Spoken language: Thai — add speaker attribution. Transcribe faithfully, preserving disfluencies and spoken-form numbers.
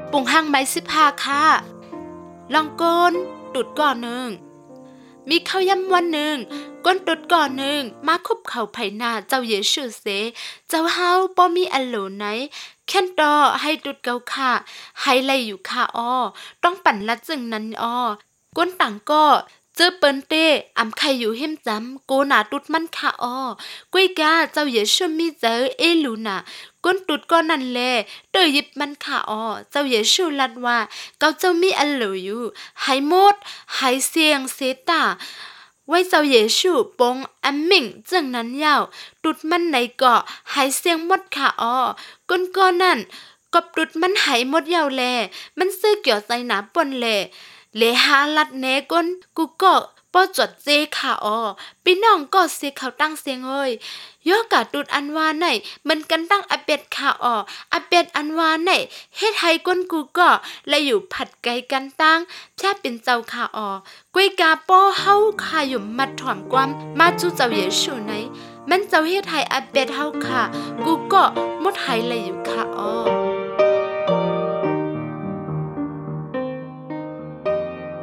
Speaker 1: ปุงห้างไม้สิบห้าค่ะลองก้นตุดก่อนหนึ่งมีข้าวยำวันหนึ่งก้นตุดก่อนหนึ่งมาคุบเข่าไผ่นาเจ้าเยซูเสเจ้าเฮาป้อมีอันโหลไหนแค่นตอให้ตุดเกาค่ะให้ไลอยู่ค่ะอ้อต้องปั่นละจึงนั้นอ้อก้นต่างก็เจอเปิ้นเต้อำไข่อยู่เฮมจำโกหนาตุดมันค่ะอ้อกุ้ยกาเจ้าเยซูมีเจอเอลูน่ะก้นตุดก็นั่นแลเตยยิบมันค่ะอ้อเจ้าเยซูลัดว่าเกาเจ้ามีอันเหลออยู่ให้หมดให้เสียงเสตาไว้เจ้าเยซูปงอัมมิงจังนั้นยาวตุดมันไหนก็ให้เสียงหมดค่ะอ้อก้นก็นั่นกบตุดมันหายหมดยาวแลมันซื้อเกี่ยวใจหนาปนแลเลหาลัดแนก้นกูก็ป้อจดเจค่ะอ้อพี่น้องก็เสียเขาตั้งเสียงเอ้ยย่อกะตุดอันว่าไหนมันกันตั้งอเป็ดค่ะอ้ออเป็ดอันว่าไหนเฮ็ดให้ก้นกูก็และอยู่ผัดไก่กันตั้งแทบเป็นเจ้าค่ะอ้อกวยกาป้อเฮาค่ะอยู่มัดถอมความมาจูเจ้าเยซูไหนมันเจ้าเฮ็ดให้อเป็ดเฮาค่ะกูก็หมดให้และอยู่ค่ะอ้อ